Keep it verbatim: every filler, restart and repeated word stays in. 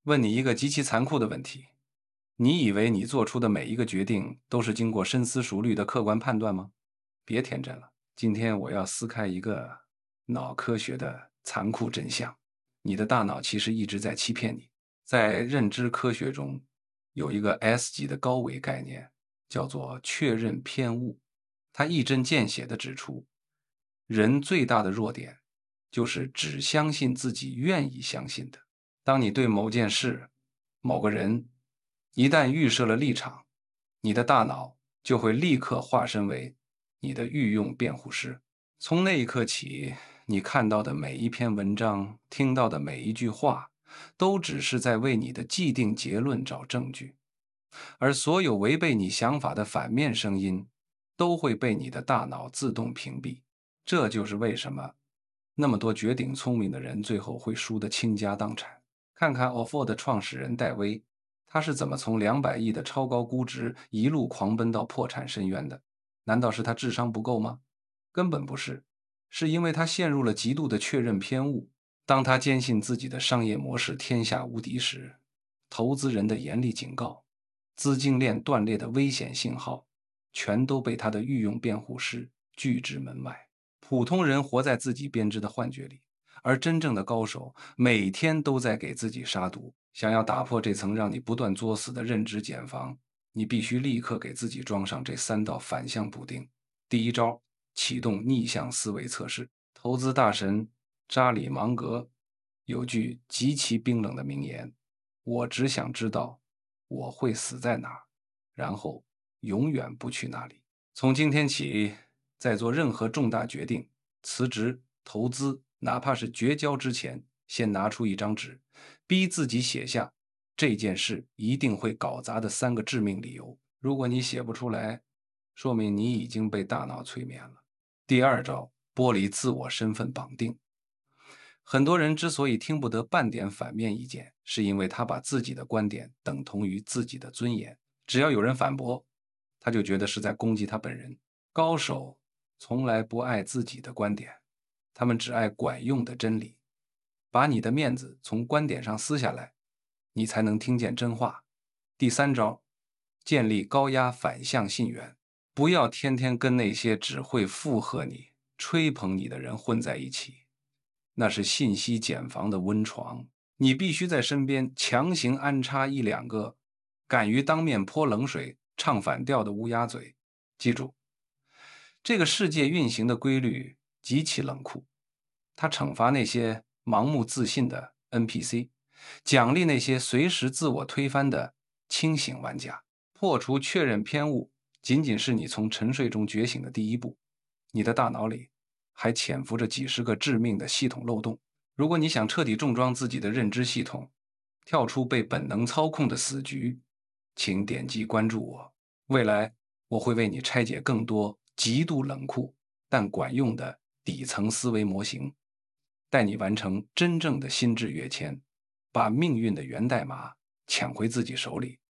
问你一个极其残酷的问题：你以为你做出的每一个决定都是经过深思熟虑的客观判断吗？别天真了，今天我要撕开一个脑科学的残酷真相：你的大脑其实一直在欺骗你。在认知科学中，有一个 S 级的高维概念，叫做确认偏误。它一针见血地指出，人最大的弱点就是只相信自己愿意相信的。当你对某件事、某个人一旦预设了立场，你的大脑就会立刻化身为你的御用辩护师。从那一刻起，你看到的每一篇文章，听到的每一句话，都只是在为你的既定结论找证据，而所有违背你想法的反面声音，都会被你的大脑自动屏蔽。这就是为什么那么多绝顶聪明的人最后会输得倾家荡产。看看 O F O 的创始人戴威，他是怎么从两百亿的超高估值一路狂奔到破产深渊的？难道是他智商不够吗？根本不是，是因为他陷入了极度的确认偏误。当他坚信自己的商业模式天下无敌时，投资人的严厉警告、资金链断裂的危险信号，全都被他的御用辩护师拒之门外。普通人活在自己编织的幻觉里，而真正的高手每天都在给自己杀毒。想要打破这层让你不断作死的认知茧房，你必须立刻给自己装上这三道反向补丁。第一招，启动逆向思维测试。投资大神扎里芒格有句极其冰冷的名言：我只想知道我会死在哪，然后永远不去那里。从今天起，在做任何重大决定，辞职、投资，哪怕是绝交之前，先拿出一张纸，逼自己写下这件事一定会搞砸的三个致命理由。如果你写不出来，说明你已经被大脑催眠了。第二招，剥离自我身份绑定。很多人之所以听不得半点反面意见，是因为他把自己的观点等同于自己的尊严。只要有人反驳，他就觉得是在攻击他本人。高手从来不爱自己的观点，他们只爱管用的真理。把你的面子从观点上撕下来，你才能听见真话。第三招，建立高压反向信源。不要天天跟那些只会附和你、吹捧你的人混在一起，那是信息茧房的温床。你必须在身边强行安插一两个敢于当面泼冷水、唱反调的乌鸦嘴。记住，这个世界运行的规律极其冷酷，它惩罚那些盲目自信的 N P C， 奖励那些随时自我推翻的清醒玩家。破除确认偏误仅仅是你从沉睡中觉醒的第一步，你的大脑里还潜伏着几十个致命的系统漏洞。如果你想彻底重装自己的认知系统，跳出被本能操控的死局，请点击关注我。未来我会为你拆解更多极度冷酷但管用的底层思维模型，带你完成真正的心智跃迁，把命运的源代码抢回自己手里。